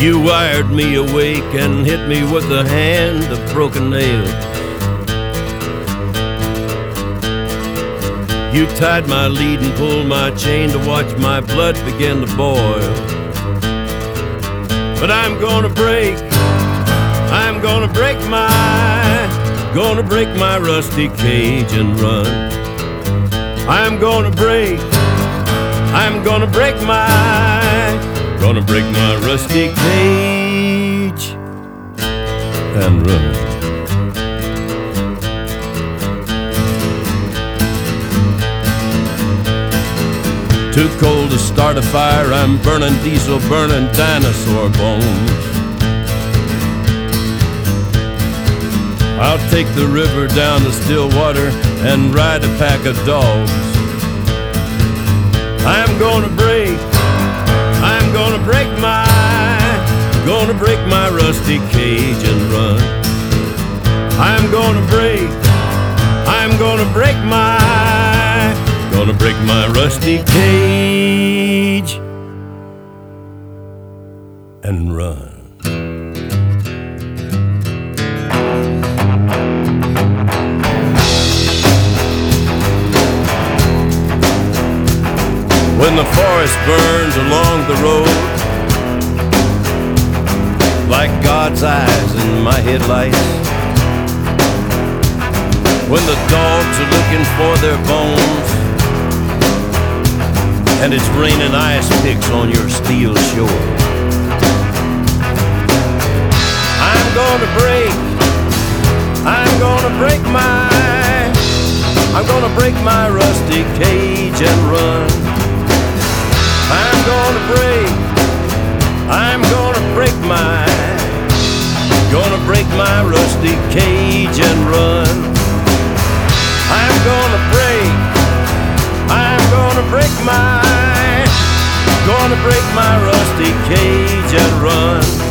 You wired me awake and hit me with a hand of broken nails. You tied my lead and pulled my chain to watch my blood begin to boil. But I'm gonna break my rusty cage and run. I'm gonna break my rusty cage and run. Too cold to start a fire, I'm burning diesel, burning dinosaur bones. I'll take the river down to Stillwater and ride a pack of dogs. I'm gonna break my rusty cage and run. I'm gonna break my rusty cage and run. When the forest burns along the road like God's eyes in my headlights, when the dogs are looking for their bones and it's raining ice picks on your steel shore, I'm gonna break my rusty cage and run. I'm gonna break my rusty cage and run. I'm gonna break my rusty cage and run.